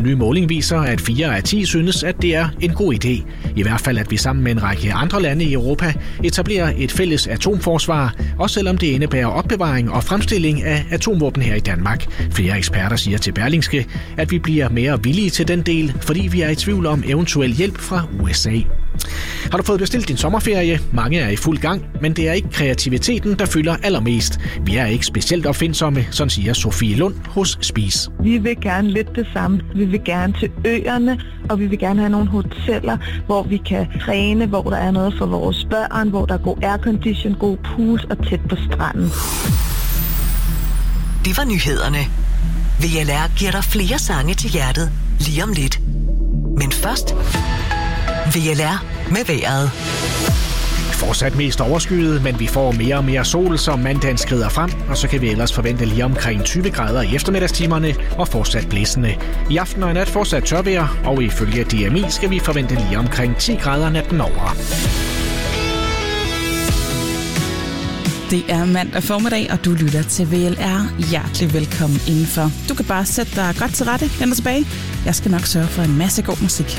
Ny måling viser, at 4 af 10 synes, at det er en god idé. I hvert fald, at vi sammen med en række andre lande i Europa etablerer et fælles atomforsvar, også selvom det indebærer opbevaring og fremstilling af atomvåben her i Danmark. Flere eksperter siger til Berlingske, at vi bliver mere villige til den del, fordi vi er i tvivl om eventuel hjælp fra USA. Har du fået bestilt din sommerferie? Mange er i fuld gang, men det er ikke kreativiteten, der fylder allermest. Vi er ikke specielt opfindsomme, sådan siger Sofie Lund hos Spis. Vi vil gerne lidt det samme. Vi vil gerne til øerne, og vi vil gerne have nogle hoteller, hvor vi kan træne, hvor der er noget for vores børn, hvor der er god aircondition, god pools og tæt på stranden. Det var nyhederne. VLR giver dig flere sange til hjertet lige om lidt. Men først VLR med vejret. Fortsat mest overskyet, men vi får mere og mere sol, som mandagen skrider frem, og så kan vi ellers forvente lige omkring 20 grader i eftermiddagstimerne og fortsat blæsende. I aften og i nat fortsat tørvejr, og ifølge DMI skal vi forvente lige omkring 10 grader natten over. Det er mandag formiddag, og du lytter til VLR. Hjertelig velkommen indenfor. Du kan bare sætte dig godt til rette, hen og tilbage. Jeg skal nok sørge for en masse god musik.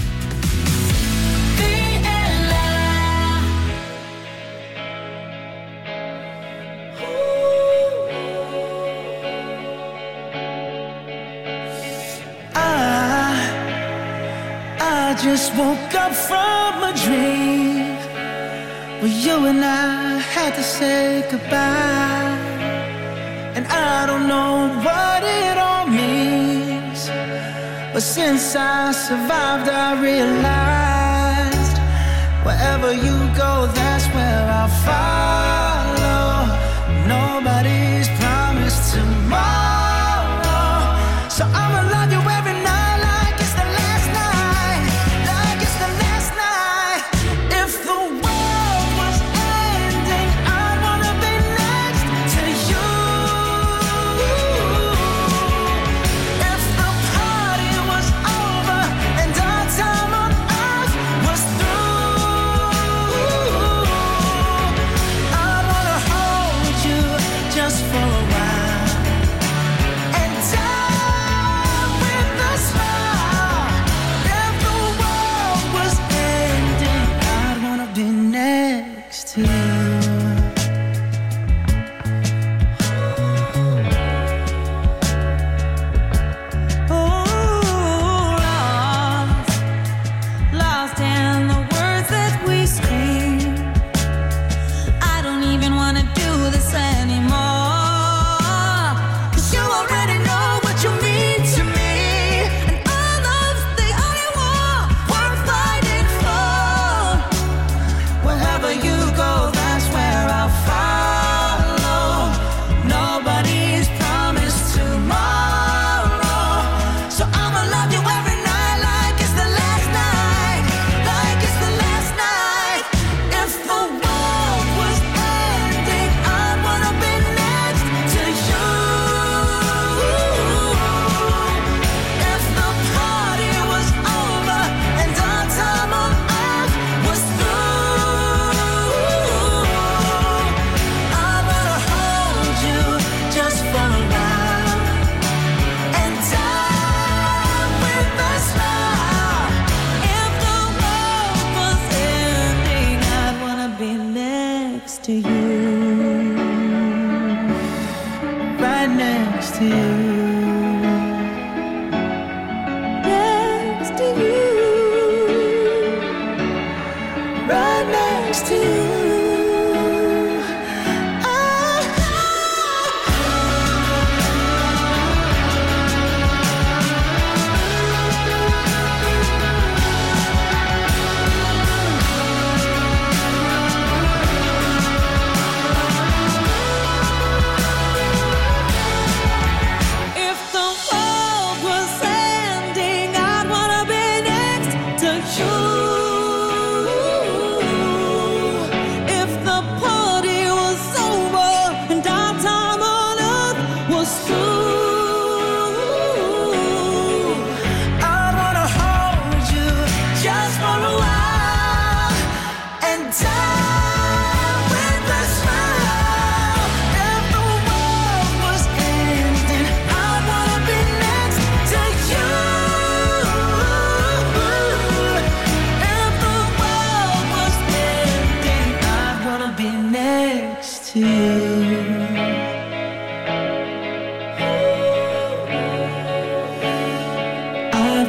I just woke up from a dream where you and I had to say goodbye, and I don't know what it all means, but since I survived I realized wherever you go, that's where I'll follow. Nobody's promised tomorrow, so I'ma love you every night.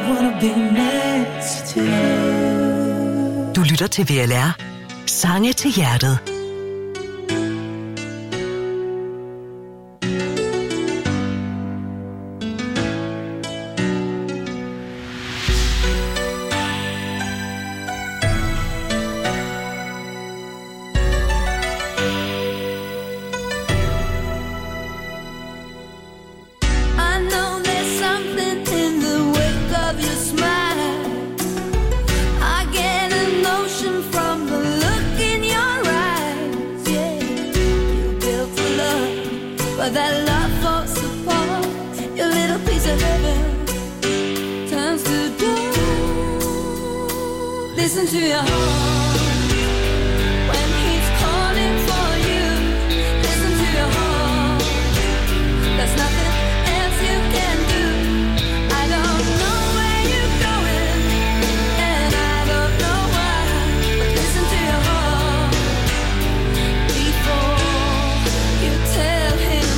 wanna be next to you. Du lytter til VLR. Sange til hjertet. Listen to your heart when he's calling for you. Listen to your heart. There's nothing else you can do. I don't know where you're going, and I don't know why. But listen to your heart before you tell him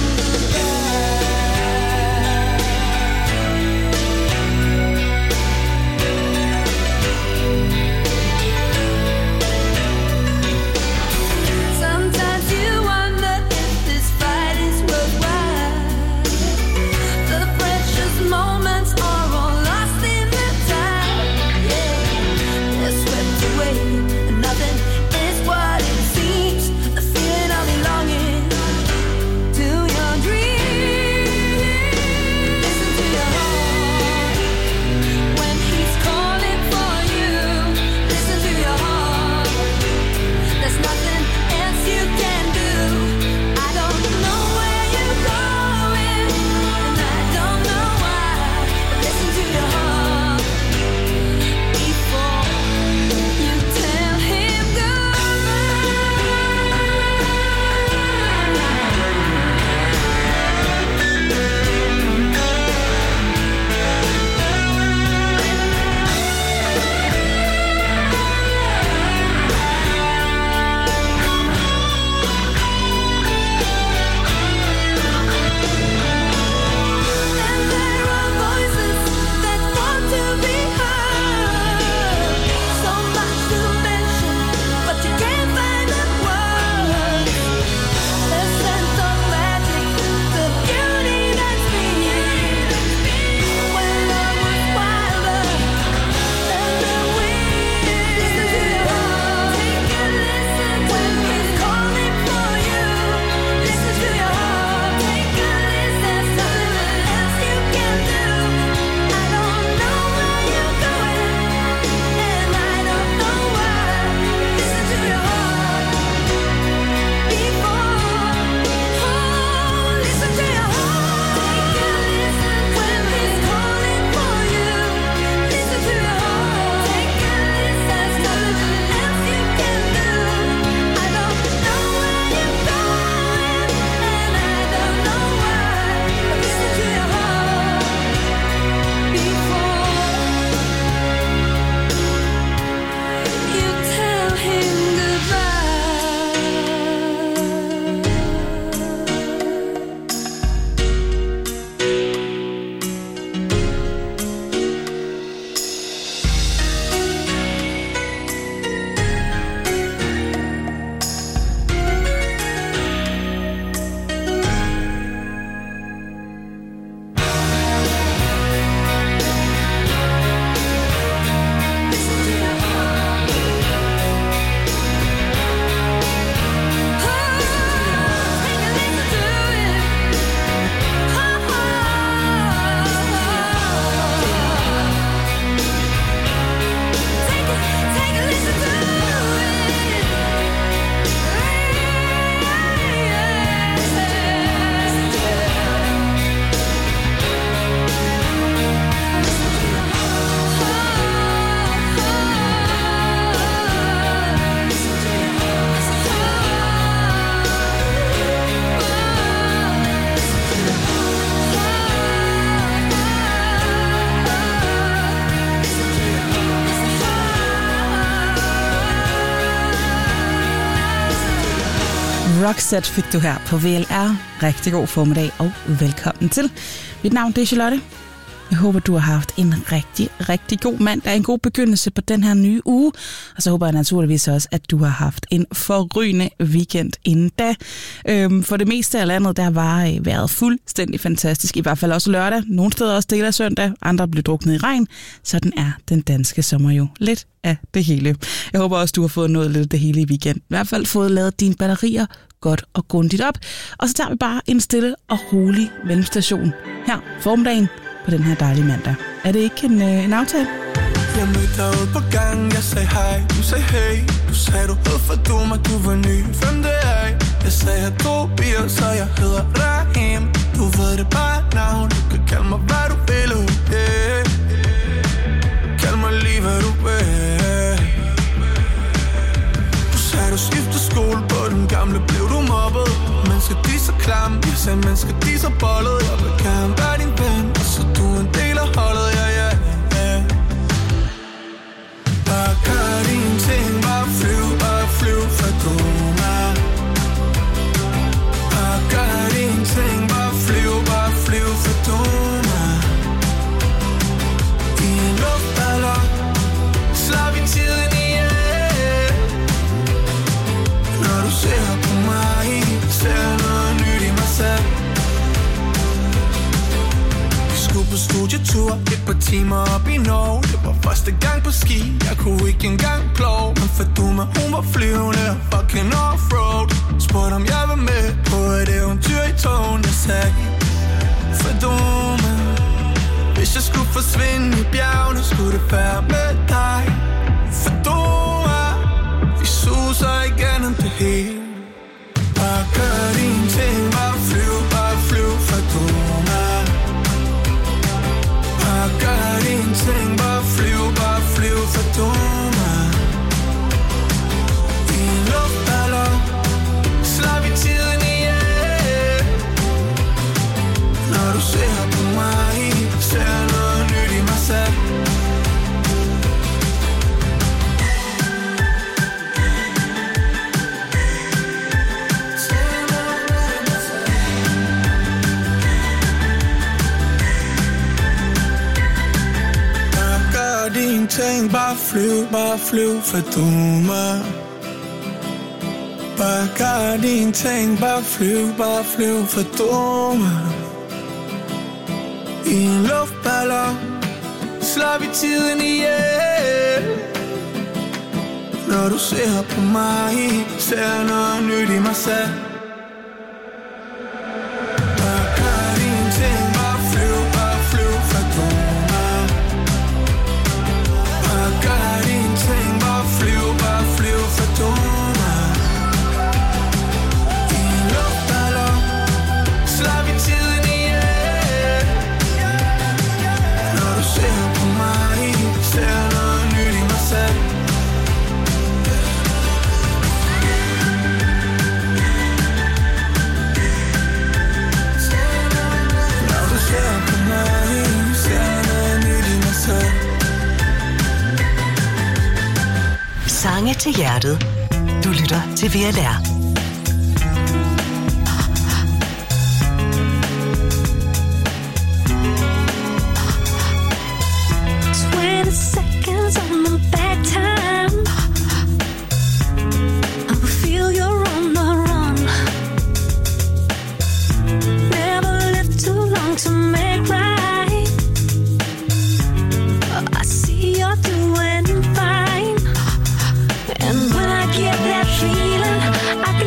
Roxette fik du her på VLR. Rigtig god formiddag og velkommen til. Mit navn det er Charlotte. Jeg håber, du har haft en rigtig, rigtig god mandag, en god begyndelse på den her nye uge. Og så håber jeg naturligvis også, at du har haft en forrygende weekend inden da. For det meste af landet, der var vejret fuldstændig fantastisk. I hvert fald også lørdag. Nogle steder også del af søndag. Andre blev druknet i regn. Sådan er den danske sommer jo lidt af det hele. Jeg håber også, du har fået noget lidt af det hele i weekend. I hvert fald fået lavet dine batterier godt og grundigt op. Og så tager vi bare en stille og rolig mellemstation her formiddagen på den her dejlige mandag. Er det ikke en aftale? Jeg mødte dig ude på gangen, jeg sagde hej, du sagde hey. Du sagde du hed for dum, og du var ny, hvem det er? Jeg sagde jeg drog bier, så jeg hedder Rahim. Du ved det bare navn, du kan kalde mig hvad du vil, yeah. Kald mig lige hvad du vil. Du sagde du skiftede skole, på den gamle blev du mobbet. Mennesker de så klamme, jeg sagde mennesker de så bollet. Jeg vil gerne være din ven, og så du en del af holdet, ja. Bare gør dine ting, bare flyv for du mig. Bare gør dine ting, bare flyv for du mig. I en luftballon, slap i tiden ihjel. Når du ser på mig, ser noget nyt i mig selv. På studietur, et par timer op i Norge. Det var første gang på ski, jeg kunne ikke engang plove. Men Faduma, hun var flyvende, fucking offroad. Spurgte om jeg var med på et eventyr i togen. Jeg sagde, Faduma, hvis jeg skulle forsvinde i bjergene, skulle det være med dig. Faduma, vi suser igennem det hele. Bare gør dine ting, bare flyv, Faduma. Bare gør dine ting, bare flyv for du mig. I en luftballon, slap i tiden ihjel. Når du ser på mig, ser noget nyt i mig selv. Dine ting, bare flyv for du mig. Bare gør dine ting, bare flyv for du mig. I en luftballon, slap i tiden ihjel. Når du ser på mig, ser noget nyt i mig selv. Bare gør dine ting, bare flyv for du mig. Gør dine ting, bare flyv for du mig. I en luftballon, slap i tiden ihjel. Når du ser på mig, ser noget nyt i mig selv. Når du ser på mig, ser noget nyt i mig selv. Sange til hjertet. Du lytter til VLR. Seconds on the back time. I will feel you're on the run. Never lived too long to make right. I see you're doing fine. And when I get that feeling, I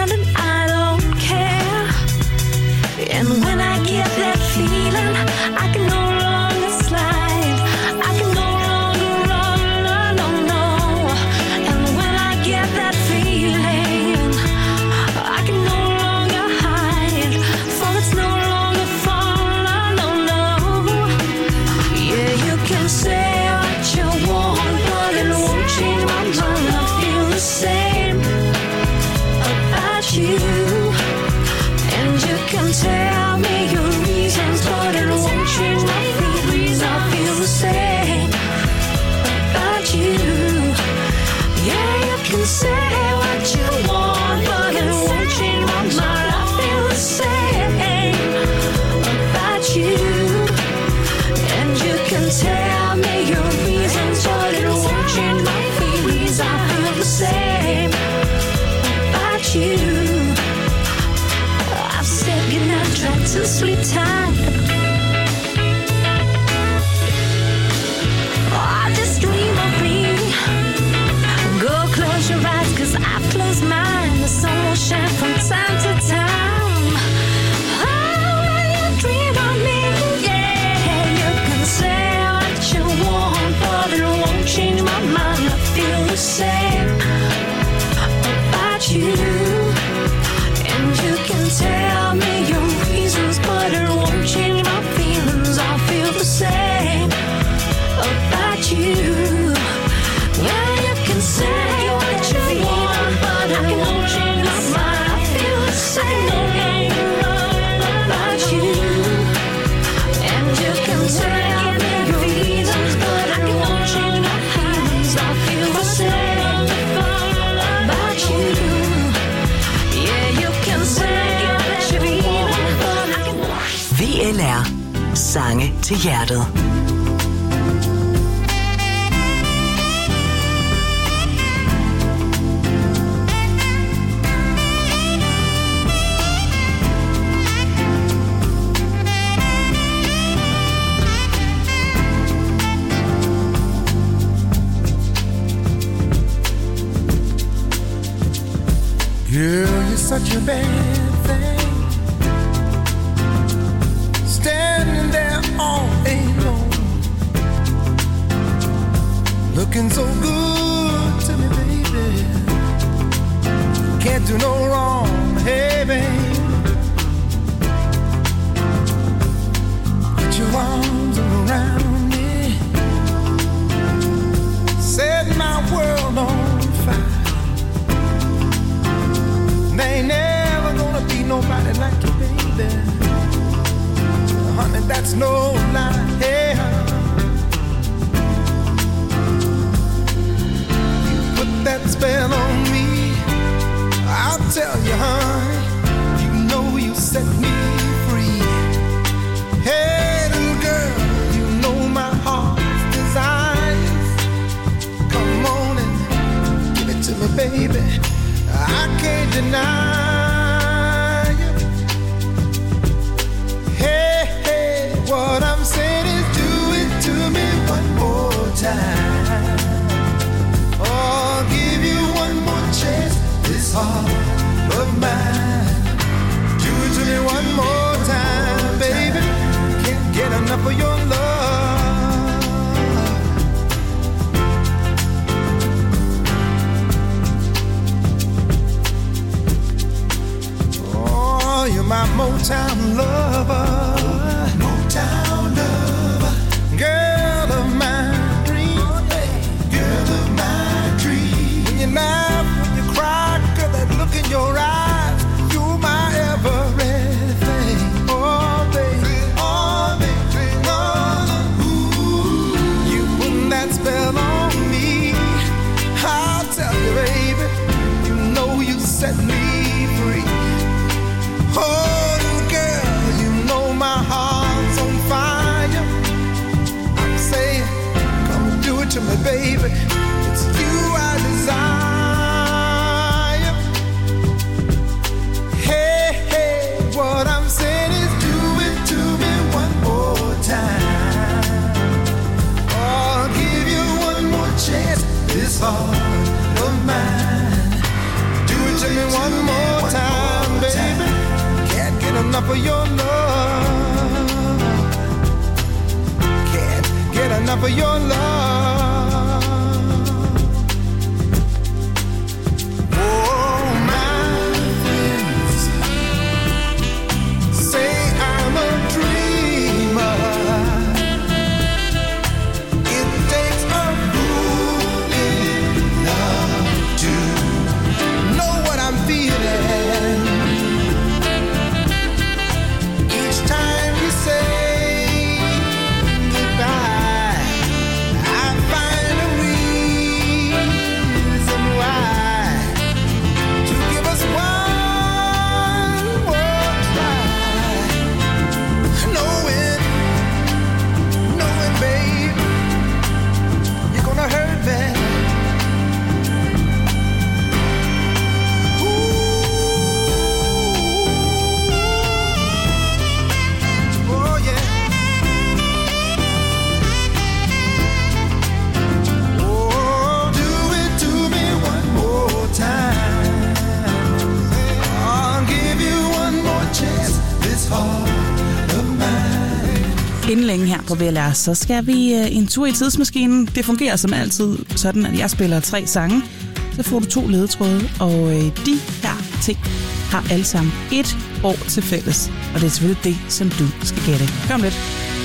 around and I don't care. And when I get that feeling, I can no longer slide, I can no longer run, no, no. And when I get that feeling, I can no longer hide, for it's no longer fun, no, no. Yeah, you can say what you want, but it won't change my mind. I feel the same about you. And you can tell me your reasons, but it won't change my feelings. I feel the same about you. Yeah, you can say what you want, but it won't change my mind. I feel the same about you. And you can tell me your reasons, but it won't change my feelings. I feel the same about you. I've said goodnight, tried to sleep tight. I just dream of me. Go close your eyes, 'cause I've closed mine. The sun will shine from time to time. Oh, when you dream of me, yeah, you can say what you want, but it won't change my mind. I feel the same about you. And you can tell me your reasons, but it won't change my feelings. I feel the same about you. Yeah, you can say what you want, but it won't change my mind. I feel the same about you. And you can tell me your reasons, but it won't change my feelings. I feel the same about you. Yeah, you can say what you want, but I can... VLR. Sange til hjertet. Girl, you're such a bad thing, standing there all alone, looking so good to me, baby. Can't do no wrong, hey, babe. Put your arms around me, set my world on fire. There ain't never gonna be nobody like you, baby. Honey, that's no lie. Hey, you put that spell on me, I'll tell you, honey. You know you set me free. Hey, little girl, you know my heart's desires. Come on and give it to me, baby. I can't deny you. Hey, hey, what I'm saying is do it to me one more time. Oh, I'll give you one more chance, this heart of mine. Do it to me one more time, baby. Can't get enough of your love. You're my Motown lover, Motown lover, girl of my dreams, girl of my dreams. When you laugh, when you cry, girl, that look in your eyes, you're my everything. Oh, baby, oh, baby, oh, ooh. You put that spell on me, I'll tell you, baby, you know you set me free. Oh, girl, you know my heart's on fire. enough of your love. Can't get enough of your love. Oh, my friends say I'm a dreamer. It takes a fool in love to know what I'm feeling. Each time you say goodbye, I find a reason why to give us one more try. Knowing, babe, you're gonna hurt me. Oh yeah. Oh, do it to me one more time. I'll give you one more chance. This heart of mine. Inden længe her på VLR, så skal vi en tur i tidsmaskinen. Det fungerer som altid sådan, at jeg spiller 3 sange. Så får du 2 ledetråde, og de her ting har alle sammen 1 år til fælles. Og det er selvfølgelig det, som du skal gætte. Kom lidt.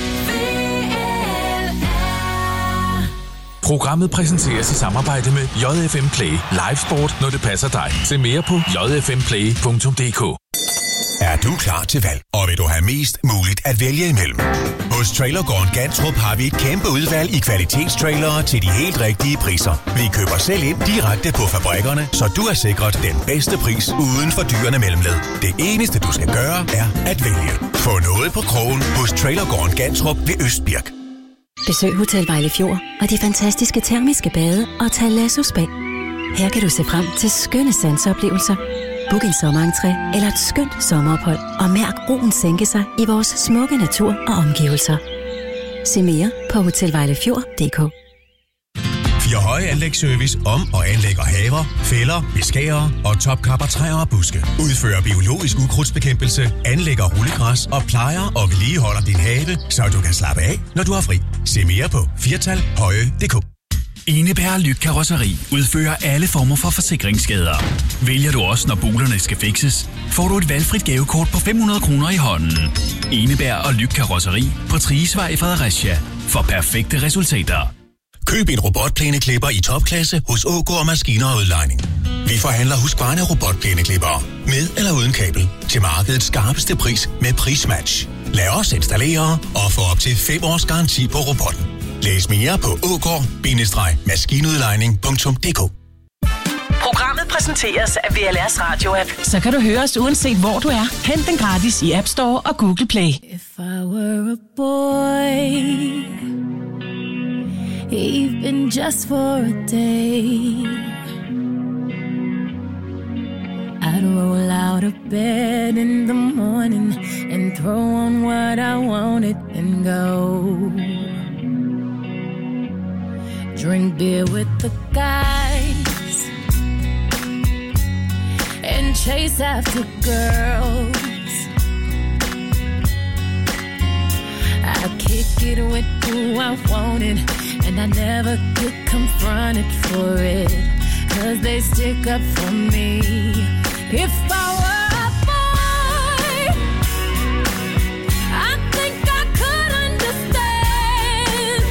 Programmet præsenteres i samarbejde med JFM Play. Live sport, når det passer dig. Se mere på jfmplay.dk. Er du klar til valg, og vil du have mest muligt at vælge imellem? Hos Trailergården Gantrup har vi et kæmpe udvalg i kvalitetstrailere til de helt rigtige priser. Vi køber selv ind direkte på fabrikkerne, så du er sikret den bedste pris uden for dyrene mellemled. Det eneste du skal gøre er at vælge. Få noget på krogen hos Trailergården Gantrup ved Østbirk. Besøg Hotel Vejlefjord og de fantastiske termiske bade og Thalasso Spa. Her kan du se frem til skønne sanseoplevelser. Book en sommerentré eller et skønt sommerophold og mærk roen sænke sig i vores smukke natur og omgivelser. Se mere på hotelvejlefjord.dk. 4 Høje Anlægsservice om og anlægger haver, fælder, beskærer og topkapper træer og buske. Udfører biologisk ukrudtsbekæmpelse, anlægger rullegræs og plejer og vedligeholder din have, så du kan slappe af, når du har fri. Se mere på firtalhøje.dk. Eneberg Lykkarosseri udfører alle former for forsikringsskader. Vælger du også, når bulerne skal fikses, får du et valgfrit gavekort på 500 kroner i hånden. Eneberg og Lykkarosseri på Triesvej i Fredericia for perfekte resultater. Køb en robotplæneklipper i topklasse hos Ågaard Maskiner og Udlejning. Vi forhandler Husqvarna robotplæneklippere med eller uden kabel til markedets skarpeste pris med prismatch. Lad os installere og få op til 5 års garanti på robotten. Læs mere på ågaard-maskinudlejning.dk. Programmet præsenteres af VLR's radio-app. Så kan du høre os uanset hvor du er. Hent den gratis i App Store og Google Play. If I were a boy, even just for a day, I'd roll out of bed in the morning and throw on what I wanted and go. Drink beer with the guys and chase after girls. I kick it with who I wanted, and I never get confronted for it, 'cause they stick up for me. If I were a boy, I think I could understand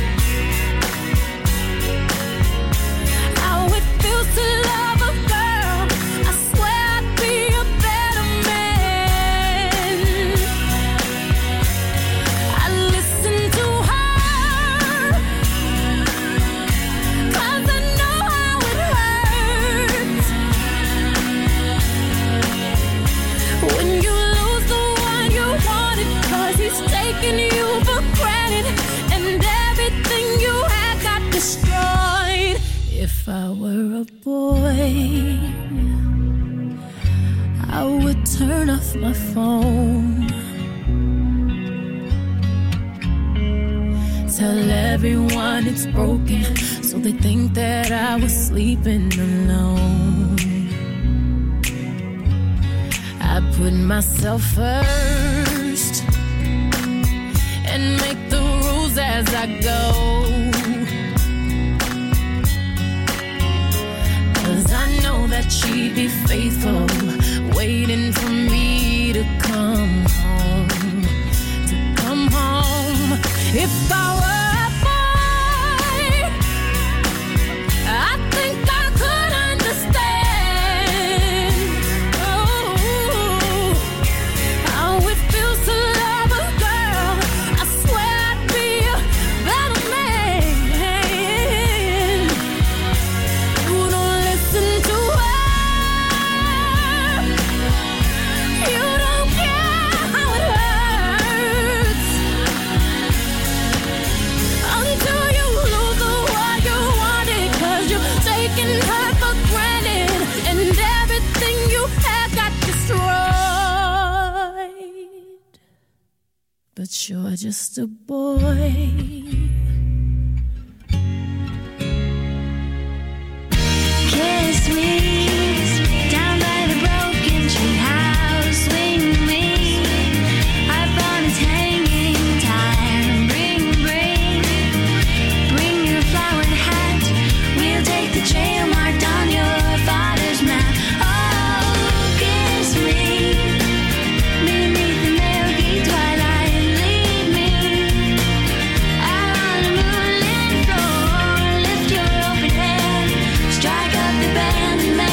how it feels to love a girl. I swear I'd be a better man. I listen to her, 'cause I know how it hurts when you lose the one you wanted, 'cause he's taking you for granted and everything you had got destroyed. If I were a boy, I would turn off my phone, tell everyone it's broken, so they think that I was sleeping alone. I put myself first, first and make the rules as I go. 'Cause I know that she'd be faithful, waiting for me to come home, If I were a boy, I think I could understand how it feels to love a girl. I swear I'd be a better man. You don't listen to her. You don't care how it hurts until you lose the one you wanted, 'cause you're taking her for granted and everything you had got destroyed. But you're just a boy. Kiss me down by the broken tree house. Swing me up on its hanging tire. Bring your flowered hat. We'll take the trail marked on your father's map. Oh, kiss me beneath the milky twilight. Lead me out on the moonlit floor. Lift your open hand, strike up the band and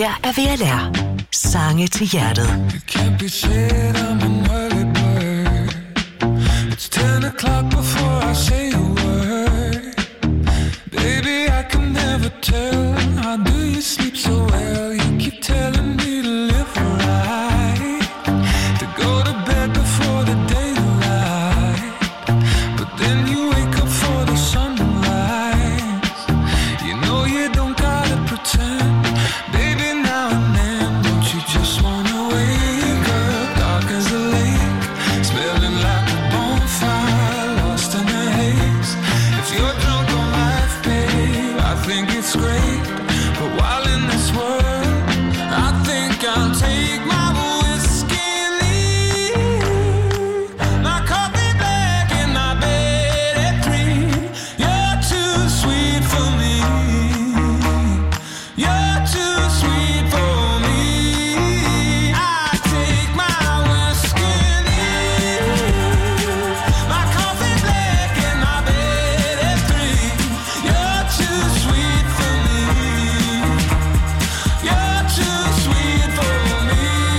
her er VLR. Sange til hjertet. It can't be said I'm an early bird. It's 10 o'clock before I say a word. Baby, I can never tell. How do you sleep so well? You keep telling me to live right, to go to bed before the daylight, but then you wake up for the sunrise. You know you don't gotta pretend. Baby, now and then, don't you just wanna wake up dark as a lake, smelling like a bonfire, lost in a haze. If you're drunk on life, babe, I think it's great. But while in this world, I think I'll take my whiskey and leave. My coffee black and my bed at green. You're too sweet for me. You're too sweet for me. I take my whiskey and leave. My coffee black and my bed at green. You're too sweet for me. You're too sweet for me.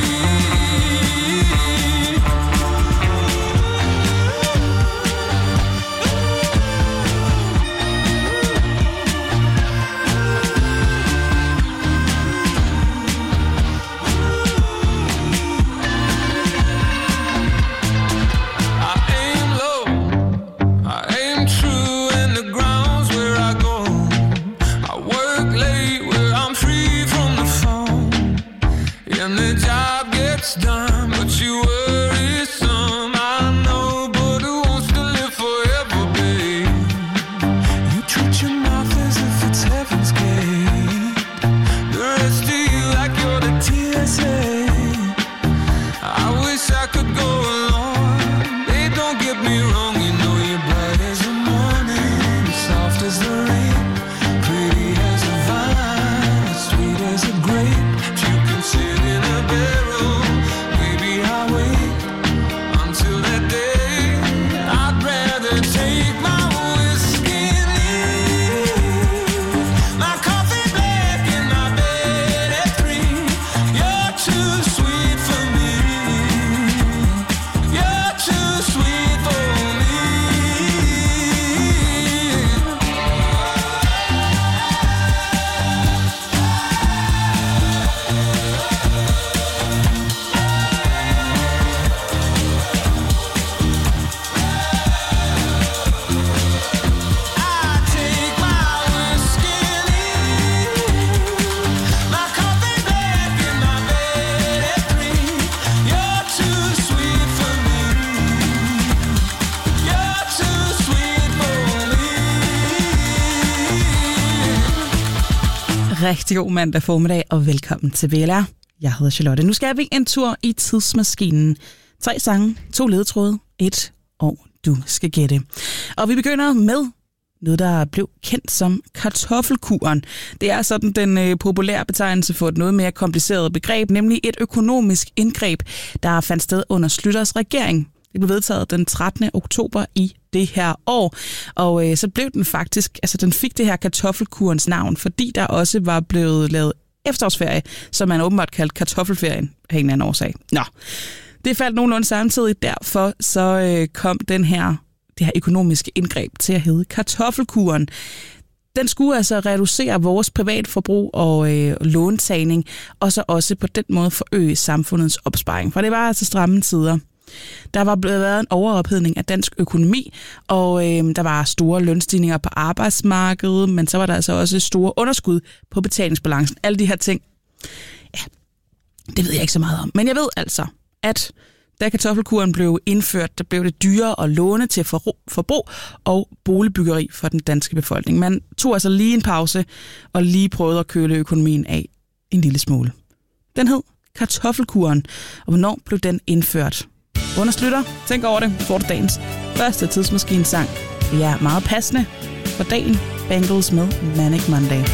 I aim low, I aim true, and the ground's where I go. I work late where I'm free from the phone, and the job gets done, but you worry some. I know, but who wants to live forever, babe? You treat your mouth as if it's heaven's gate. The rest of you like you're the TSA. I wish I could go along. They don't get me wrong, you know you're bright as the morning, soft as the rain, pretty as a vine, sweet as a grape. If you can sit in a barrel, maybe I'll wait until that day. I'd rather take my whiskey and leave. My coffee black and my bed at 3. You're too sweet for me. You're too sweet for me. I take my whiskey and leave. My coffee black and my bed at 3. You're too sweet for me. You're too sweet for me. Rigtig god mandag formiddag, og velkommen til VLR. Jeg hedder Charlotte. Nu skal vi en tur i tidsmaskinen. 3 sange, 2 ledetråde, 1 år, du skal gætte. Og vi begynder med noget, der blev kendt som kartoffelkuren. Det er sådan den populære betegnelse for et noget mere kompliceret begreb, nemlig et økonomisk indgreb, der fandt sted under Schlüters regering. Det blev vedtaget den 13. oktober i det her år, og så blev den faktisk, altså den fik det her kartoffelkurens navn, fordi der også var blevet lavet efterårsferie, som man åbenbart kaldte kartoffelferien af en eller anden årsag. Nå, det faldt nogenlunde samtidig, derfor så kom det her økonomiske indgreb til at hedde kartoffelkuren. Den skulle altså reducere vores privatforbrug og låntagning, og så også på den måde forøge samfundets opsparing, for det var altså stramme tider. Der var blevet været en overophedning af dansk økonomi, og der var store lønstigninger på arbejdsmarkedet, men så var der altså også store underskud på betalingsbalancen. Alle de her ting, ja, det ved jeg ikke så meget om. Men jeg ved altså, at da kartoffelkuren blev indført, der blev det dyrere at låne til forbrug og boligbyggeri for den danske befolkning. Man tog altså lige en pause og lige prøvede at køle økonomien af en lille smule. Den hed kartoffelkuren, og hvornår blev den indført? Under Schlüter, tænk over det, får du dagens første tidsmaskinesang. Det er meget passende for dagen. Bangles med Manic Monday.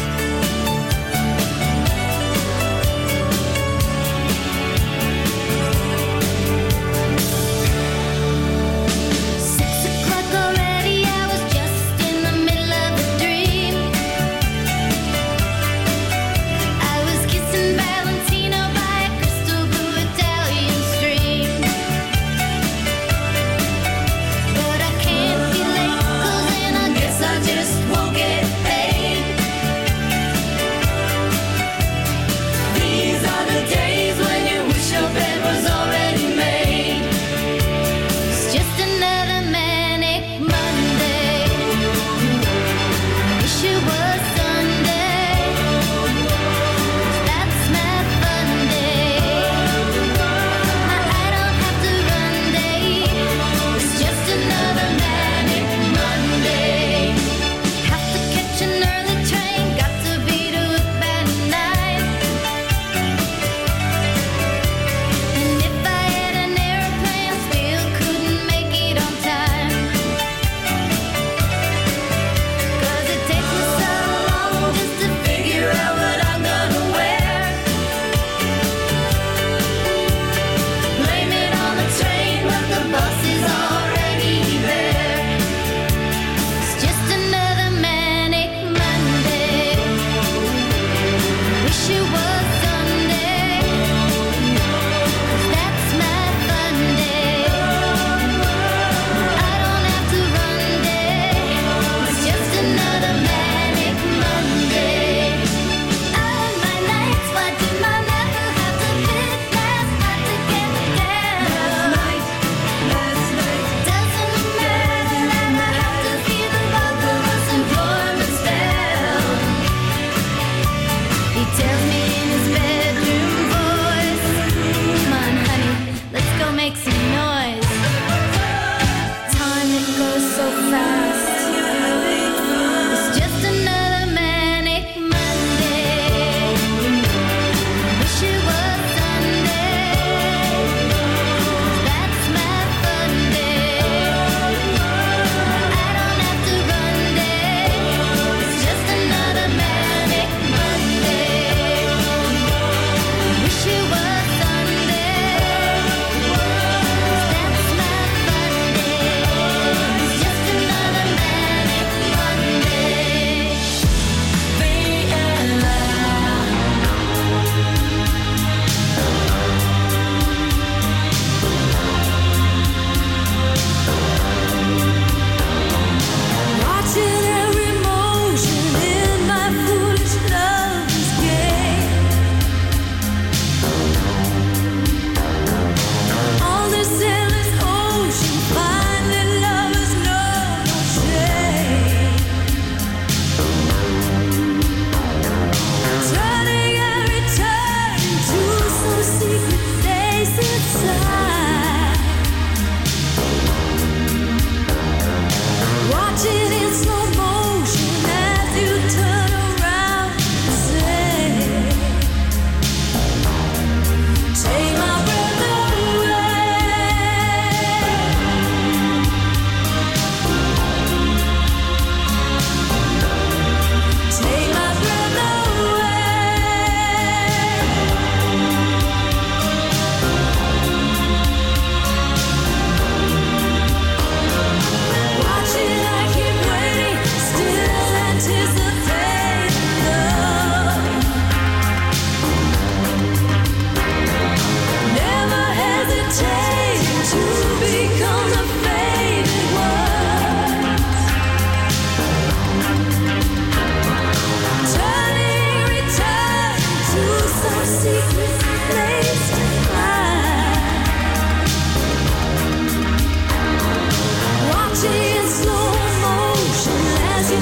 Back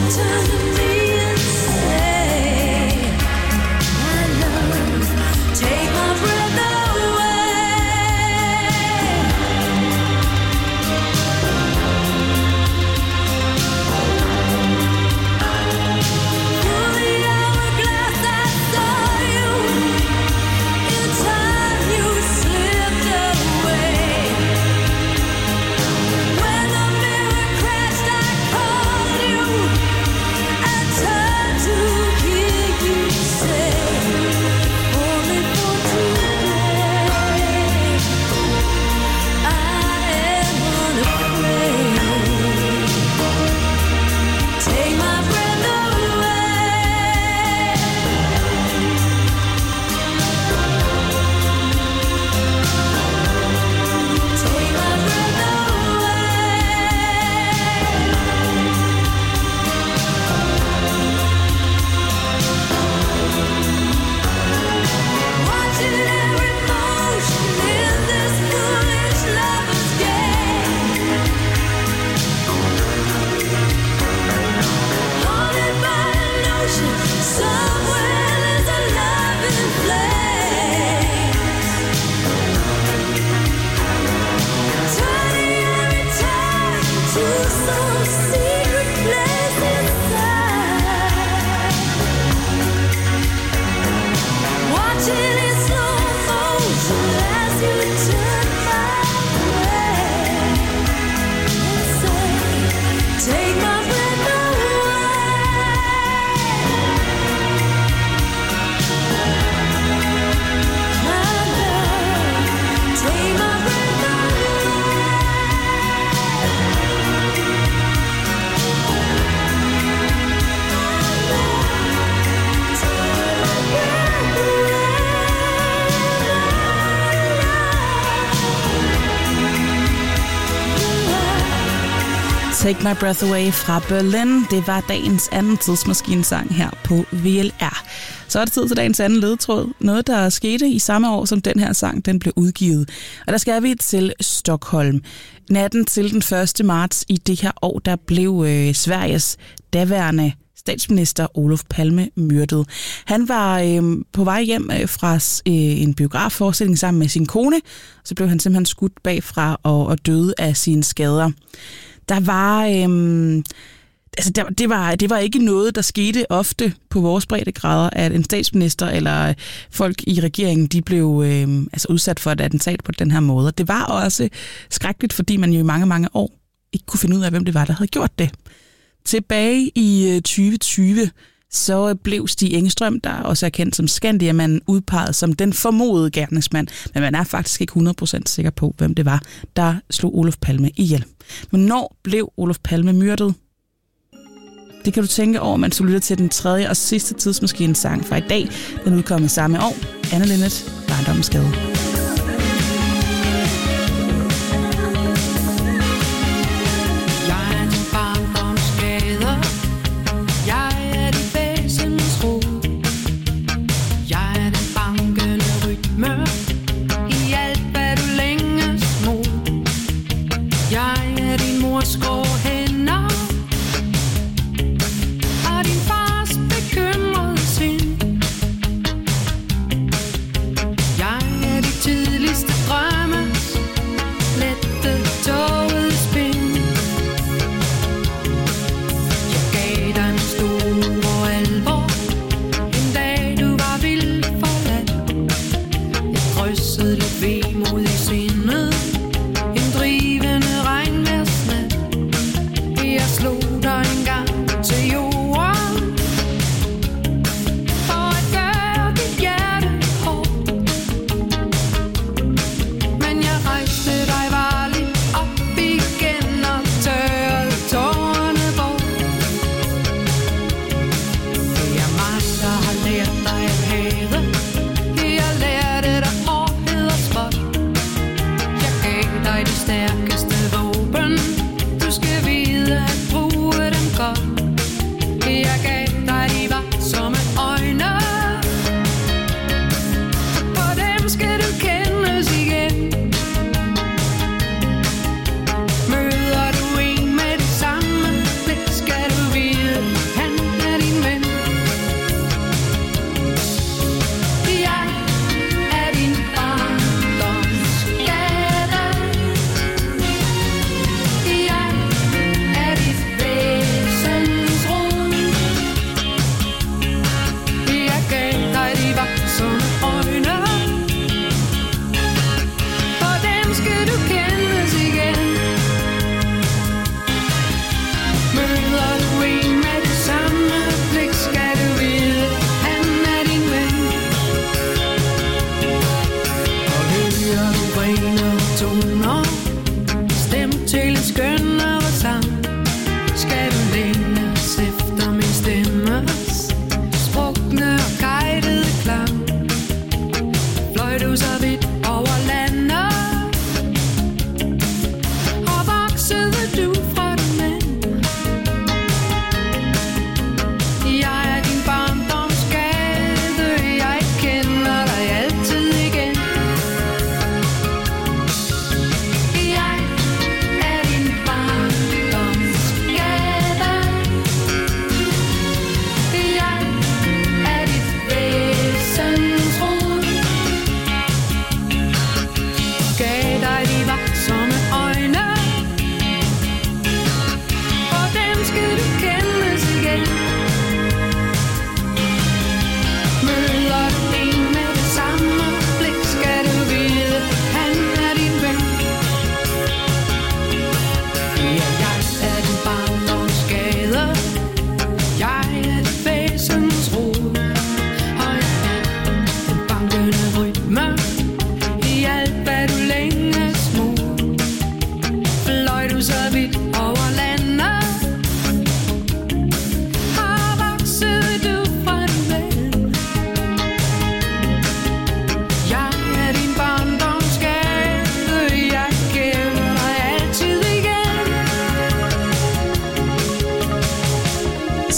Take My Breath Away fra Berlin. Det var dagens anden tidsmaskinesang her på VLR. Så er det tid til dagens anden ledetråd. Noget, der skete i samme år, som den her sang den blev udgivet. Og der skal vi til Stockholm. Natten til den 1. marts i det her år, der blev Sveriges daværende statsminister Olof Palme myrdet. Han var på vej hjem fra en biografforestilling sammen med sin kone. Så blev han simpelthen skudt bagfra og døde af sine skader. Der var, det var ikke noget, der skete ofte på vores breddegrader, at en statsminister eller folk i regeringen, de blev udsat for et attentat på den her måde. Det var også skrækkeligt, fordi man jo i mange, mange år ikke kunne finde ud af, hvem det var, der havde gjort det. Tilbage i 2020, så blev Stig Engstrøm, der også er kendt som Skandiamanden, udpeget som den formodede gerningsmand. Men man er faktisk ikke 100% sikker på, hvem det var, der slog Olof Palme ihjel. Men når blev Olof Palme myrdet? Det kan du tænke over, mens du lytter til den tredje og sidste tidsmaskinesang fra i dag. Den udkommer samme år. Anne Linnet, Barndommens Skade. Vemod i sindet, en drivende regnværsnat.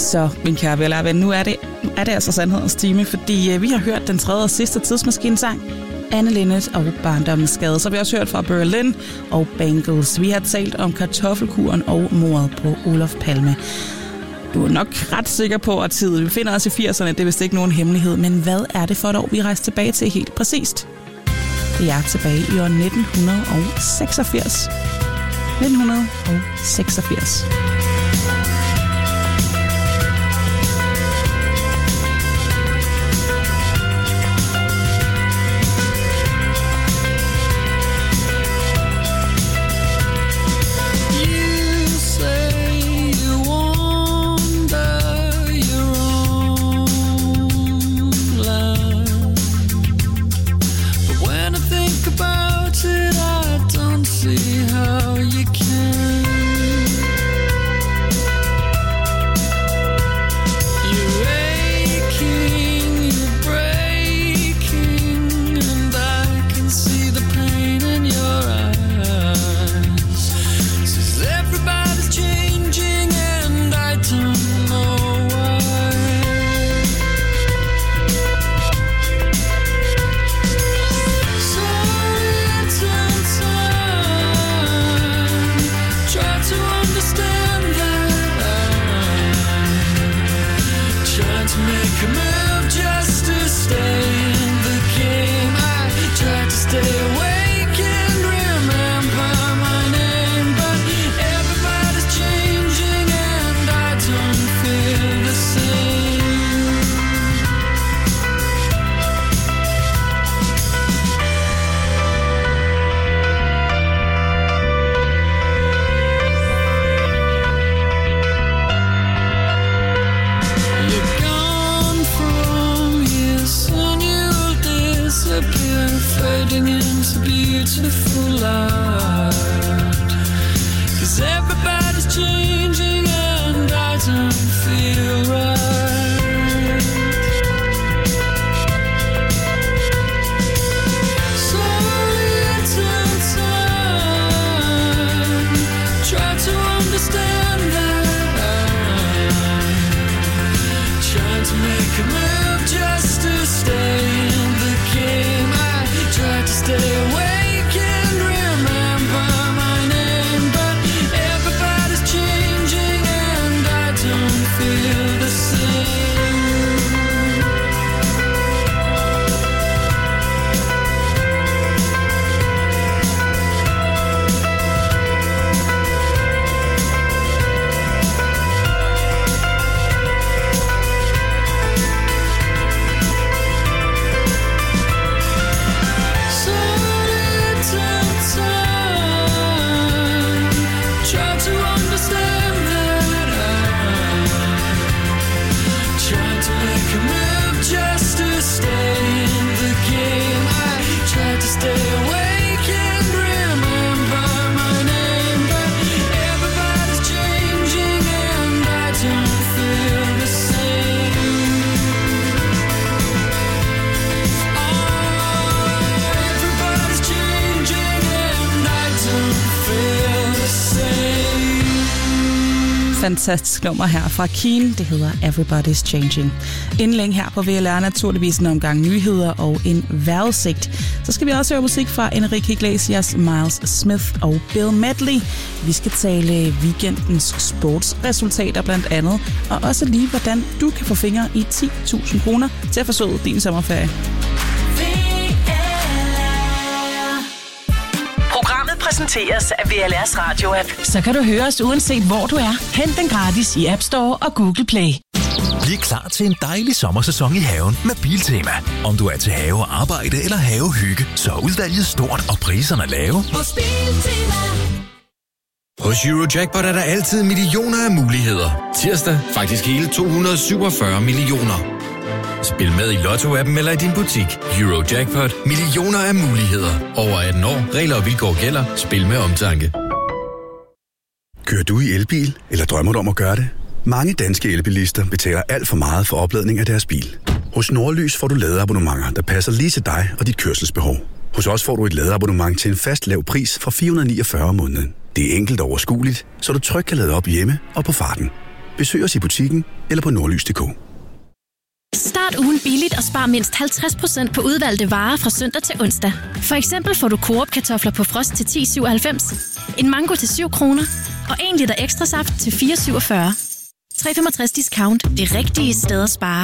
Så, min kære ven, nu er det altså sandhedens time, fordi vi har hørt den tredje og sidste tidsmaskinesang, Anne Linnet og Barndommens Skade. Så har vi også hørt fra Berlin og Bangles. Vi har talt om kartoffelkuren og mordet på Olof Palme. Du er nok ret sikker på, at tiden vi befinder os i 80'erne, det er vist ikke nogen hemmelighed, men hvad er det for et år, vi rejser tilbage til helt præcist? Det er tilbage i år 1986. 1986. Fantastisk nummer her fra Keane. Det hedder Everybody's Changing. Inden længe her på VLR naturligvis en omgang nyheder og en vejrudsigt. Så skal vi også høre musik fra Enrique Iglesias, Miles Smith og Bill Medley. Vi skal tale weekendens sportsresultater blandt andet, og også lige hvordan du kan få fingre i 10.000 kroner til at forsøge din sommerferie. Præsenteres af VLR's radio-app. Så kan du høre os uanset hvor du er. Hent den gratis i App Store og Google Play. Bliv klar til en dejlig sommersæson i haven med Biltema. Om du er til have, arbejde eller havehygge, så er udvalget stort og priserne lave. Hos Biltema. Hos Eurojackpot er der altid millioner af muligheder. Tirsdag faktisk hele 247 millioner. Spil med i Lotto-appen eller i din butik. Eurojackpot. Millioner af muligheder. Over 18 år. Regler og vilkår gælder. Spil med omtanke. Kører du i elbil, eller drømmer du om at gøre det? Mange danske elbilister betaler alt for meget for opladning af deres bil. Hos Nordlys får du ladeabonnementer, der passer lige til dig og dit kørselsbehov. Hos os får du et ladeabonnement til en fast lav pris fra 449 om måneden. Det er enkelt og overskueligt, så du trygt kan lade op hjemme og på farten. Besøg os i butikken eller på nordlys.dk. Start ugen billigt og spar mindst 50% på udvalgte varer fra søndag til onsdag. For eksempel får du Coop-kartofler på frost til 10,97, en mango til 7 kroner og 1 liter ekstra saft til 4,47. 3,65 discount. Det rigtige sted at spare.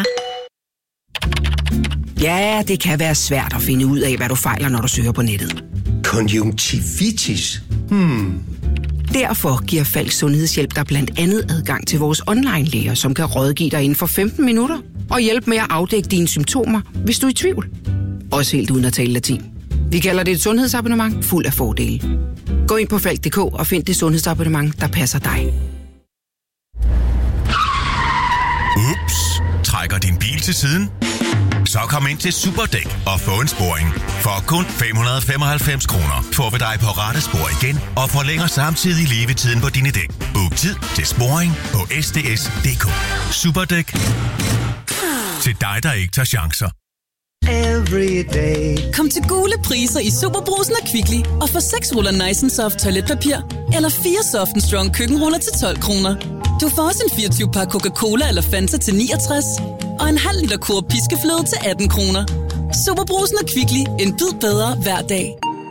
Ja, det kan være svært at finde ud af, hvad du fejler, når du søger på nettet. Konjunktivitis? Derfor giver Falks Sundhedshjælp dig blandt andet adgang til vores online-læger, som kan rådgive dig inden for 15 minutter og hjælpe med at afdække dine symptomer, hvis du er i tvivl. Også helt uden at tale latin. Vi kalder det et sundhedsabonnement fuld af fordele. Gå ind på falk.dk og find det sundhedsabonnement, der passer dig. Ups, trækker din bil til siden? Så kom ind til Superdæk og få en sporing. For kun 595 kroner får vi dig på rette spor igen og forlænger samtidig levetiden på dine dæk. Book tid til sporing på sds.dk. Superdæk. Til dig, der ikke tager chancer. Kom til gule priser i Superbrugsen og Kvickly og få 6 ruller Nice & Soft toiletpapir eller 4 Soft & Strong køkkenruller til 12 kroner. Du får også en 24-pakke Coca-Cola eller Fanta til 69 og en halv liter Coop piskefløde til 18 kroner. Superbrugsen og Kvickly. En bid bedre hver dag.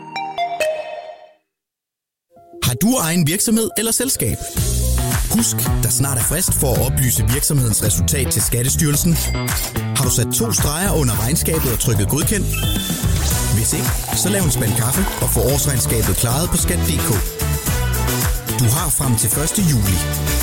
Har du egen virksomhed eller selskab? Husk, der snart er frist for at oplyse virksomhedens resultat til Skattestyrelsen. Har du sat 2 streger under regnskabet og trykket godkendt? Hvis ikke, så lav en spand kaffe og få årsregnskabet klaret på skat.dk. Du har frem til 1. juli.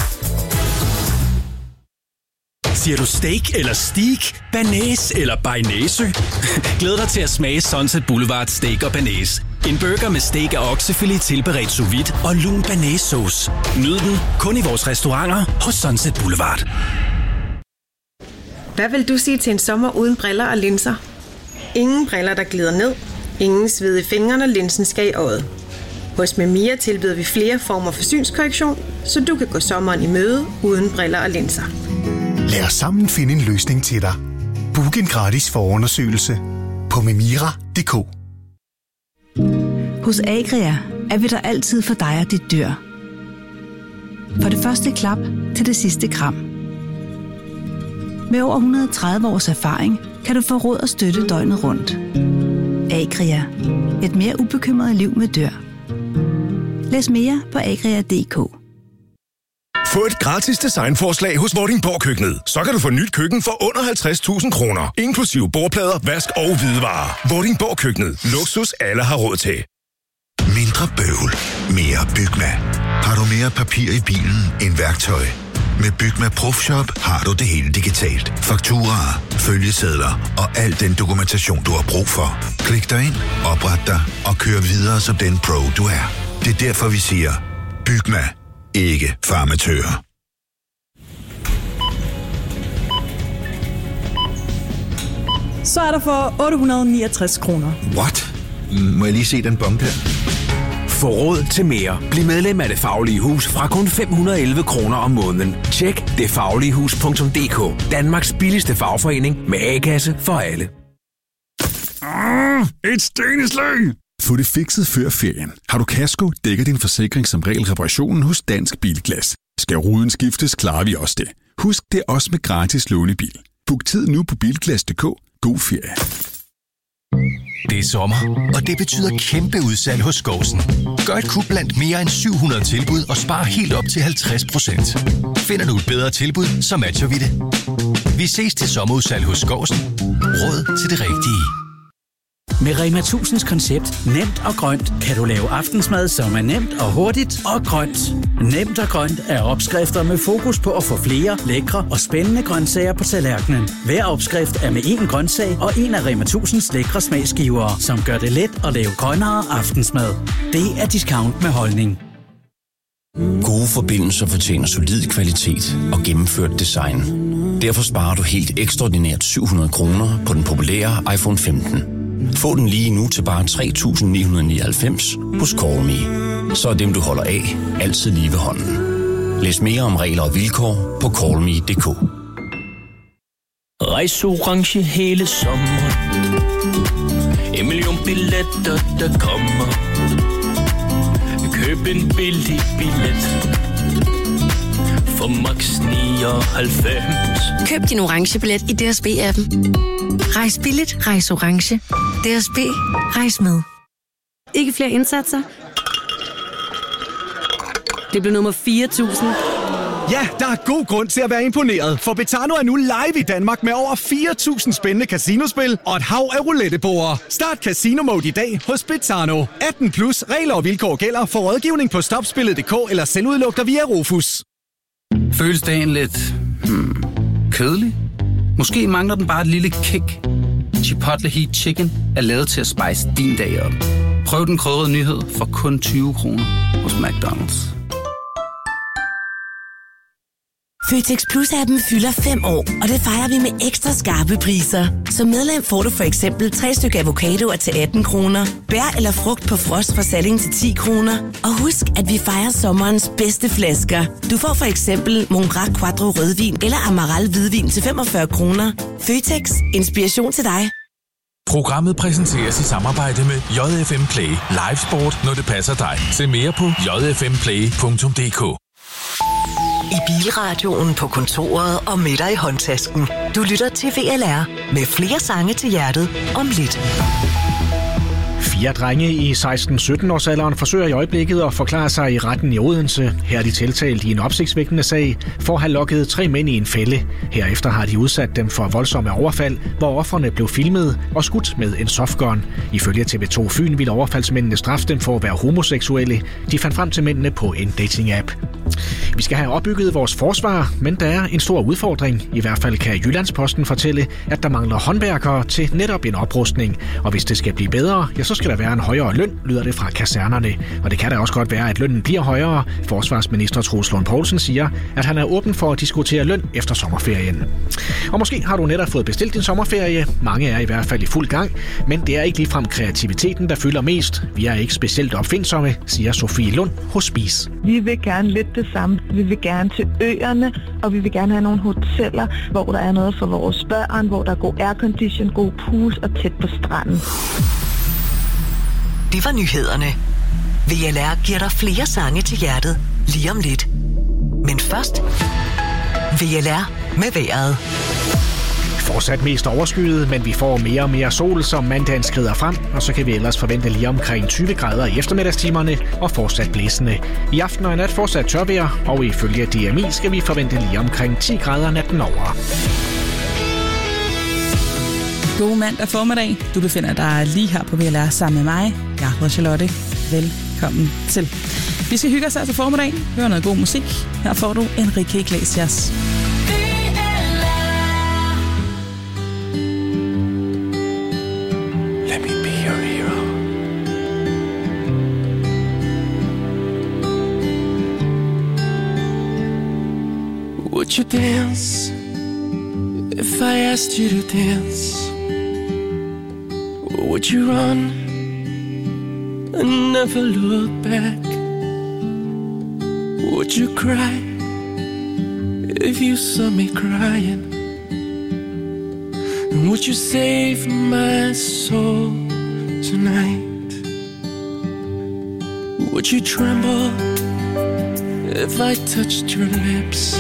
Siger du steak eller steak, banæs eller bearnaise? Glæd dig til at smage Sunset Boulevard Steak og Banæs. En burger med steak af oksefilet tilberedt sous vide og lun banæssauce. Nyd den kun i vores restauranter hos Sunset Boulevard. Hvad vil du sige til en sommer uden briller og linser? Ingen briller, der glider ned. Ingen sved i fingrene, når linsen skal i øjet. Hos Memia tilbyder vi flere former for synskorrektion, så du kan gå sommeren i møde uden briller og linser. Lad os sammen finde en løsning til dig. Book en gratis forundersøgelse på memira.dk. Hos Agria er vi der altid for dig og dit dyr. For det første klap til det sidste kram. Med over 130 års erfaring kan du få råd og støtte døgnet rundt. Agria. Et mere ubekymret liv med dyr. Læs mere på agria.dk. Få et gratis designforslag hos Vordingborg Køkkenet. Så kan du få nyt køkken for under 50.000 kroner. Inklusive bordplader, vask og hvidevarer. Vordingborg Køkkenet. Luksus alle har råd til. Mindre bøvl. Mere Bygma. Har du mere papir i bilen end værktøj? Med Bygma Profshop har du det hele digitalt. Fakturaer, følgesedler og al den dokumentation, du har brug for. Klik dig ind, opret dig og kør videre som den pro, du er. Det er derfor, vi siger, Bygma. Ikke farmatører. Så er der for 869 kroner. What? Må jeg lige se den bong der? Få råd til mere. Bliv medlem af Det Faglige Hus fra kun 511 kroner om måneden. Tjek detfagligehus.dk. Danmarks billigste fagforening med A-kasse for alle. Et steneslag! Få det fikset før ferien. Har du kasko, dækker din forsikring som regel reparationen hos Dansk Bilglas. Skal ruden skiftes, klarer vi også det. Husk, det er også med gratis lånebil. Book tid nu på Bilglas.dk. God ferie. Det er sommer, og det betyder kæmpe udsalg hos Skousen. Gør et kub blandt mere end 700 tilbud og spar helt op til 50%. Finder du et bedre tilbud, så matcher vi det. Vi ses til sommerudsalg hos Skousen. Råd til det rigtige. Med Rema 1000's koncept Nemt og Grønt kan du lave aftensmad, som er nemt og hurtigt og grønt. Nemt og Grønt er opskrifter med fokus på at få flere lækre og spændende grøntsager på tallerkenen. Hver opskrift er med én grøntsag og en af Rema 1000's lækre smagsgivere, som gør det let at lave grønnere aftensmad. Det er discount med holdning. Gode forbindelser fortjener solid kvalitet og gennemført design. Derfor sparer du helt ekstraordinært 700 kroner på den populære iPhone 15. Få den lige nu til bare 3.999 hos CallMe. Så er dem, du holder af, altid lige ved hånden. Læs mere om regler og vilkår på callme.dk. Rejs orange hele sommeren. 1 million billetter, der kommer. Køb en billig billet. for max 99. Køb din orange billet i DSB-appen. Rejs billigt, rejs orange. DSB, rejs med. Ikke flere indsatser? Det blev nummer 4.000. Ja, der er god grund til at være imponeret, for Betano er nu live i Danmark med over 4.000 spændende casinospil og et hav af rouletteborde. Start Casino Mode i dag hos Betano. 18 plus regler og vilkår gælder for rådgivning på stopspillet.dk eller selvudlugter via Rufus. Føles dagen lidt kedelig? Måske mangler den bare et lille kick. Chipotle Heat Chicken er lavet til at spice din dag op. Prøv den krydrede nyhed for kun 20 kroner hos McDonald's. Føtex Plus-appen fylder 5 år, og det fejrer vi med ekstra skarpe priser. Som medlem får du for eksempel 3 stykker avocadoer til 18 kroner, bær eller frugt på frost fra Salling til 10 kroner. Og husk, at vi fejrer sommerens bedste flasker. Du får for eksempel Mongrac Quattro rødvin eller Amaral hvidvin til 45 kroner. Føtex. Inspiration til dig. Programmet præsenteres i samarbejde med JFM Play. Live sport, når det passer dig. Se mere på jfmplay.dk. I bilradioen, på kontoret og med dig i håndtasken. Du lytter til VLR med flere sange til hjertet om lidt. 4 drenge i 16-17-årsalderen forsøger i øjeblikket at forklare sig i retten i Odense. Her er de tiltalt i en opsigtsvækkende sag for at have lokket 3 mænd i en fælde. Herefter har de udsat dem for voldsomme overfald, hvor ofrene blev filmet og skudt med en softgun. Ifølge TV2 Fyn ville overfaldsmændene straffe dem for at være homoseksuelle. De fandt frem til mændene på en dating-app. Vi skal have opbygget vores forsvar, men der er en stor udfordring. I hvert fald kan Jyllandsposten fortælle, at der mangler håndværkere til netop en oprustning. Og hvis det skal blive bedre, ja, så skal der være en højere løn, lyder det fra kasernerne. Og det kan da også godt være, at lønnen bliver højere. Forsvarsminister Troels Lund Poulsen siger, at han er åben for at diskutere løn efter sommerferien. Og måske har du netop fået bestilt din sommerferie. Mange er i hvert fald i fuld gang, men det er ikke ligefrem kreativiteten, der fylder mest. Vi er ikke specielt opfindsomme, siger Sofie Lund hos Spis. Vi vil gerne lidt det samme. Vi vil gerne til øerne, og vi vil gerne have nogle hoteller, hvor der er noget for vores børn, hvor der er god aircondition, god pool og tæt på stranden. Det var nyhederne. VLR giver dig flere sange til hjertet lige om lidt. Men først, VLR med vejret. Fortsat mest overskyet, men vi får mere og mere sol, som mandagen skrider frem, og så kan vi ellers forvente lige omkring 20 grader i eftermiddagstimerne og fortsat blæsende. I aften og i nat fortsat tørvejr, og ifølge DMI skal vi forvente lige omkring 10 grader natten over. God mandag formiddag. Du befinder dig lige her på VLR sammen med mig. Jeg hedder Charlotte. Velkommen til. Vi skal hygge os altså formiddag. Høre noget god musik. Her får du Enrique Iglesias. Would you dance if I asked you to dance? Or would you run and never look back? Would you cry if you saw me crying? And would you save my soul tonight? Would you tremble if I touched your lips?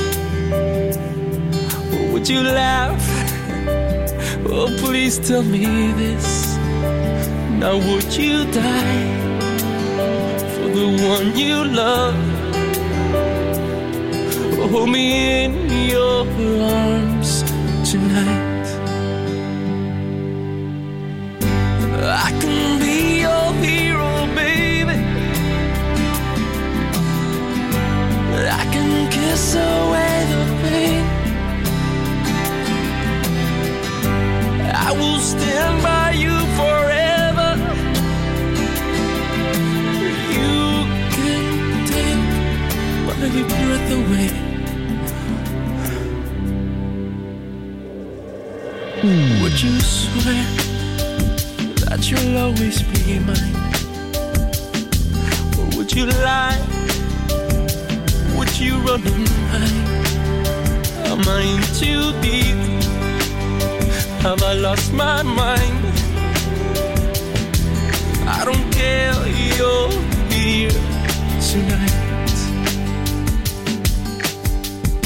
Would you laugh? Oh, please tell me this. Now would you die for the one you love? Hold me in your arms tonight. I can be your hero, baby. I can kiss away the pain. I will stand by you forever. You can take my breath away. Would you swear that you'll always be mine? Or would you lie? Would you run and hide? Am I in too deep? Have I lost my mind? I don't care, you're here tonight.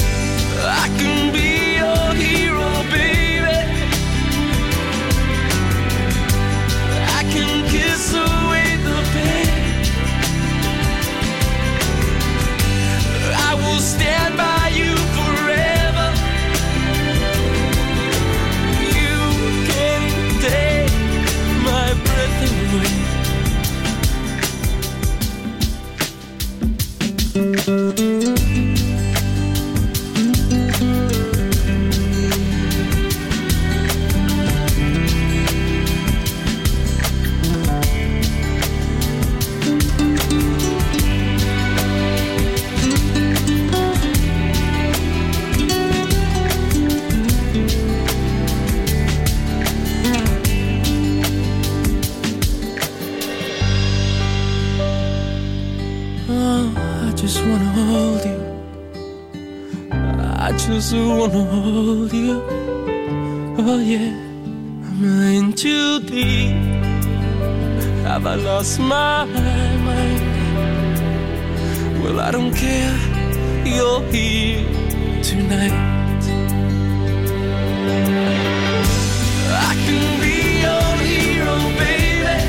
hold you. I just wanna hold you. Oh yeah, am I in too deep? Have I lost my mind? Well, I don't care, you're here tonight. I can be your hero, baby.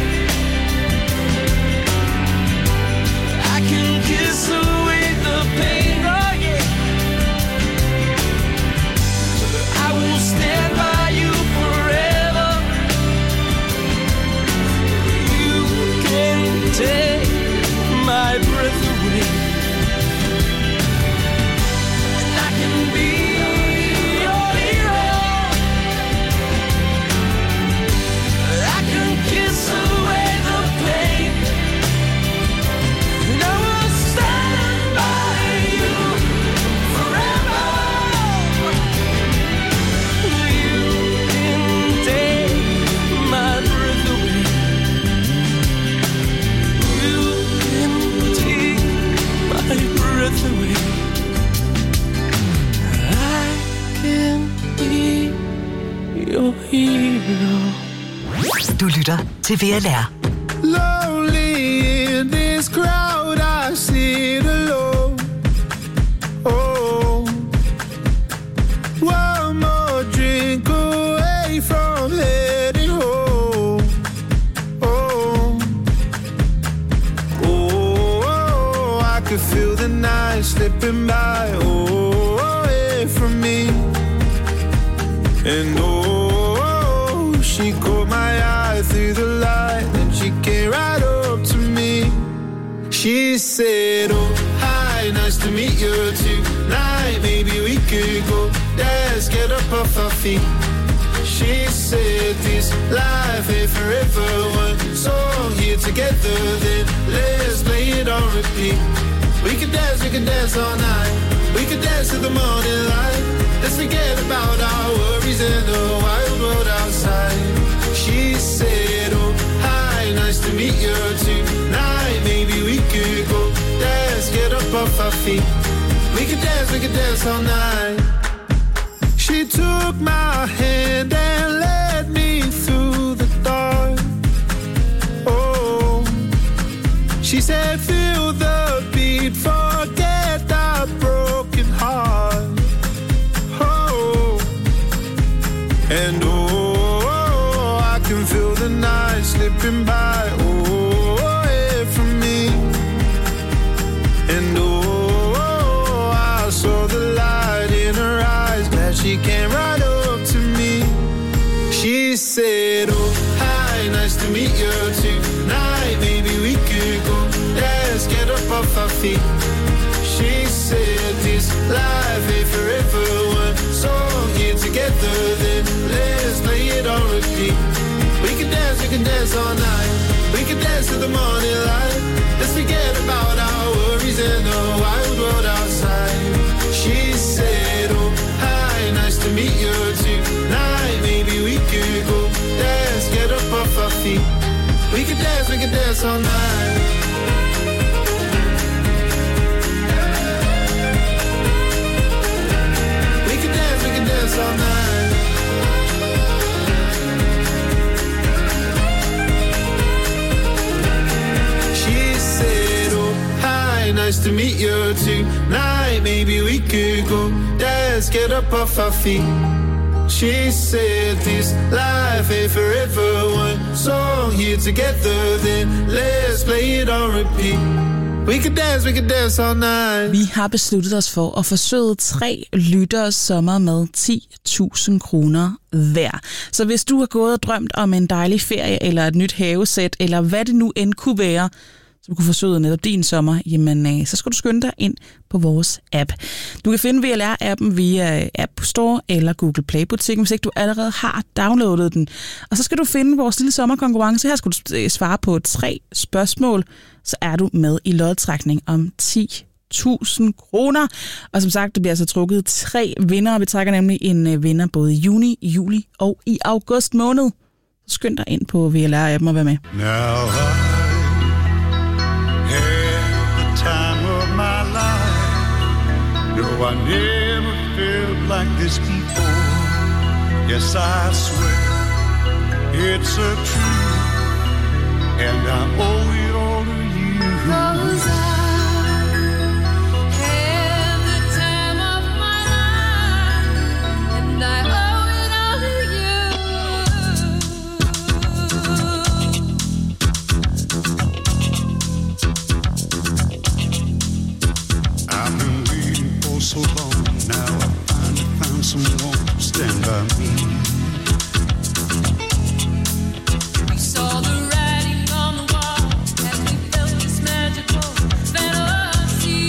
I can kiss away the pain, oh yeah. I will stand by you forever. You can take my breath away. And I can be your hero. I can kiss away the pain. And I will stand by you forever. You can take my breath away. You can take my breath away. I can be your hero. Du lytter til VLR. Lonely in this crowd, I sit alone. Oh, one more drink away from heading home. Oh, oh, I could feel the night slipping by. Oh, away from me. And oh, she caught my eye through the light, then she came right up to me. She said, oh, hi, nice to meet you tonight. Maybe we could go dance, get up off our feet. She said, this life ain't forever. One song here together, then let's play it on repeat. We could dance all night. We could dance to the morning light. Let's forget about our worries and the wild world outside. She said, oh, hi, nice to meet you tonight. Maybe we could go dance, get up off our feet. We could dance all night. She took my hand and led me through the dark. Oh, she said, feel the beat, forget the broken heart. Oh, and oh, I can feel the night slipping by. Oh, away from me. And oh, I saw the light in her eyes. Glad she came right up to me. She said, oh, hi, nice to meet you tonight. Maybe we could go dance, get up off our feet. She said, this life ain't forever. One song here together, then let's play it on repeat. We can dance all night. We can dance to the morning light. Let's forget about our worries and the wild world outside. She said, oh, hi, nice to meet you tonight. Maybe we could go dance, get up off our feet. We can dance all night. We can dance all night. She said, oh, hi, nice to meet you tonight. Maybe we could go dance, get up off our feet. She said, this life ain't forever. One song here together, then let's play it on repeat. We can dance all night. Vi har besluttet os for at forsøge 3 lytteres sommer med 10.000 kroner hver. Så hvis du har gået og drømt om en dejlig ferie, eller et nyt havesæt, eller hvad det nu end kunne være, som kunne forsøge netop din sommer, jamen så skal du skynde dig ind på vores app. Du kan finde VLR-appen via App Store eller Google Play-butikken, hvis ikke du allerede har downloadet den. Og så skal du finde vores lille sommerkonkurrence. Her skal du svare på 3 spørgsmål, så er du med i lodtrækning om 10.000 kroner. Og som sagt, det bliver altså trukket 3 vindere. Vi trækker nemlig en vinder både i juni, juli og i august måned. Så skynd dig ind på VLR-appen og vær med. Now time of my life. No, I never felt like this before. Yes, I swear it's a truth, and I owe it all to you. 'Cause I had the time of my life, and I owe it all to you. I've been waiting for so long now. I finally found someone to stand by me. We saw the writing on the wall as we felt this magical fantasy.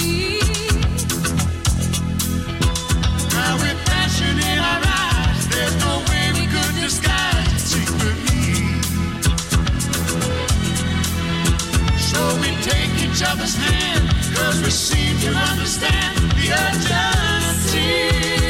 Now with passion in our eyes, there's no way we could disguise it secretly. So we take each other's hand, 'cause we seem to understand the urgency.